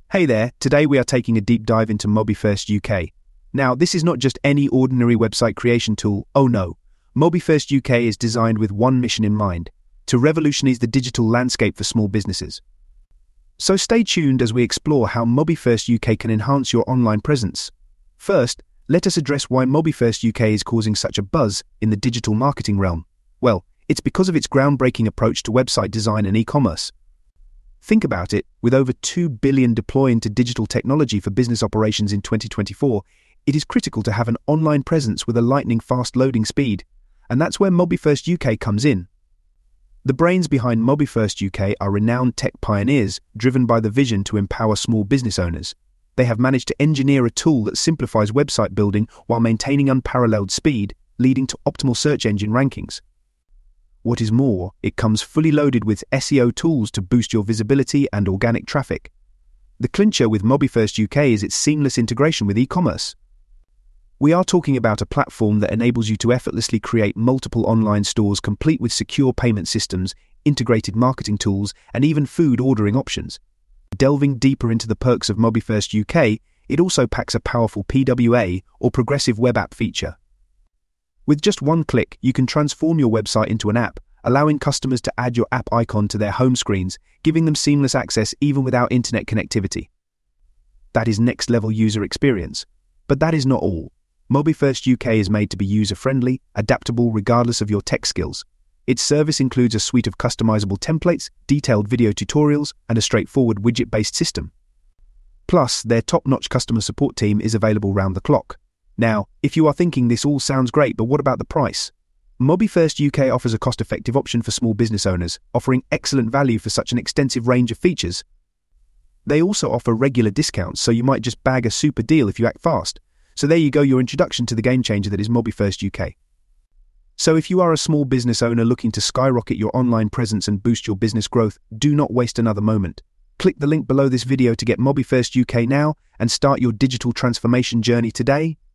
Hey there, today we are taking a deep dive into MobiFirst UK. Now, this is not just any ordinary website creation tool, oh no. MobiFirst UK is designed with one mission in mind, to revolutionize the digital landscape for small businesses. So stay tuned as we explore how MobiFirst UK can enhance your online presence. First, let us address why MobiFirst UK is causing such a buzz in the digital marketing realm. Well, it's because of its groundbreaking approach to website design and e-commerce. Think about it, with over 2 billion deployed into digital technology for business operations in 2024, it is critical to have an online presence with a lightning-fast loading speed, and that's where MobiFirst UK comes in. The brains behind MobiFirst UK are renowned tech pioneers driven by the vision to empower small business owners. They have managed to engineer a tool that simplifies website building while maintaining unparalleled speed, leading to optimal search engine rankings. What is more, it comes fully loaded with SEO tools to boost your visibility and organic traffic. The clincher with MobiFirst UK is its seamless integration with e-commerce. We are talking about a platform that enables you to effortlessly create multiple online stores complete with secure payment systems, integrated marketing tools, and even food ordering options. Delving deeper into the perks of MobiFirst UK, it also packs a powerful PWA or progressive web app feature. With just one click, you can transform your website into an app, allowing customers to add your app icon to their home screens, giving them seamless access even without internet connectivity. That is next-level user experience. But that is not all. MobiFirst UK is made to be user-friendly, adaptable regardless of your tech skills. Its service includes a suite of customizable templates, detailed video tutorials, and a straightforward widget-based system. Plus, their top-notch customer support team is available round the clock. Now, if you are thinking this all sounds great, but what about the price? MobiFirst UK offers a cost-effective option for small business owners, offering excellent value for such an extensive range of features. They also offer regular discounts, so you might just bag a super deal if you act fast. So there you go, your introduction to the game changer that is MobiFirst UK. So if you are a small business owner looking to skyrocket your online presence and boost your business growth, do not waste another moment. Click the link below this video to get MobiFirst UK now and start your digital transformation journey today.